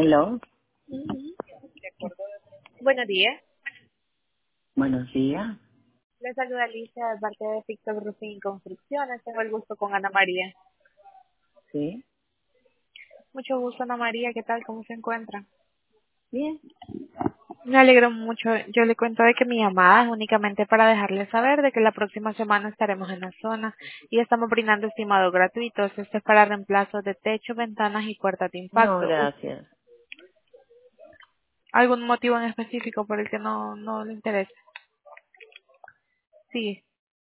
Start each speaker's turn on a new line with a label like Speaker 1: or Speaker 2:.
Speaker 1: Hello,
Speaker 2: Ujú. Buenos días.
Speaker 1: buenos días.
Speaker 2: Les saluda Alicia de parte de Pictor Roofing y Construcciones. Tengo el gusto con Ana María.
Speaker 1: Sí,
Speaker 2: Mucho gusto, Ana María. ¿Qué tal? ¿Cómo se encuentra?
Speaker 1: bien.
Speaker 2: Me alegro mucho. Yo le cuento de que mi llamada es únicamente para dejarle saber de que la próxima semana estaremos en la zona y estamos brindando estimados gratuitos. Este es para reemplazo de techo, ventanas y puertas de
Speaker 1: No,
Speaker 2: impacto.
Speaker 1: gracias.
Speaker 2: ¿Algún motivo en específico por el que no le interesa? Sí.